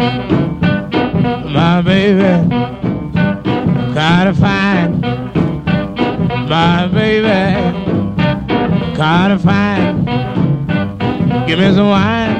My baby, kinda fine. My baby, kinda fine. Give me some wine.